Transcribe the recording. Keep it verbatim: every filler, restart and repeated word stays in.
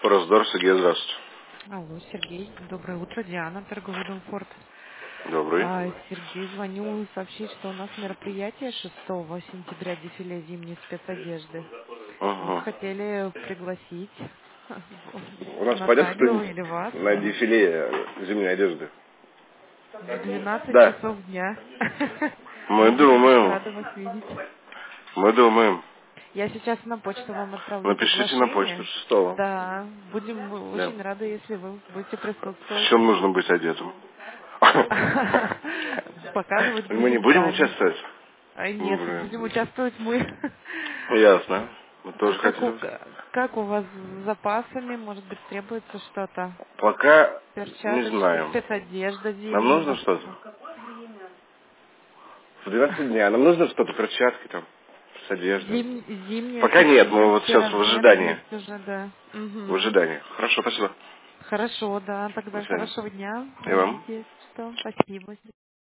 Раздор, Сергей, здравствуйте. Алло, Сергей. Доброе утро, Диана, торговый дом Форд. Добрый. А, Сергей, звоню сообщить, что у нас мероприятие шестого сентября, дефиле зимней спецодежды. Вот Ага. хотели пригласить У нас пойдет Наталью кто-нибудь или вас на дефиле зимней одежды? в двенадцать Да. часов дня. Мы Мы будем очень думаем. рады вас видеть. Мы думаем. Я сейчас на почту вам отправлю Напишите на почту приглашение. шестого. Да, будем Да. очень рады, если вы будете В присутствовать. чем нужно быть одетым? Показывать Мы не будем будем сами. участвовать? А Ну, нет, блин. будем участвовать мы. Ясно. Мы А тоже как у, хотим. как у вас с запасами? Может быть, требуется что-то? Пока не Перчаточки, знаем. спецодежда Нам зимняя, нужно может что-то? быть. В двенадцать дня. Нам нужно что-то, перчатки там, с одеждой. Зим, зимняя Пока нет, мы костюмы, вот все сейчас в размеры ожидании. есть уже, да. В Мгм. ожидании. Хорошо, спасибо. Хорошо, да. До Тогда свидания. хорошего дня. И вам. Звоните, если что. Спасибо.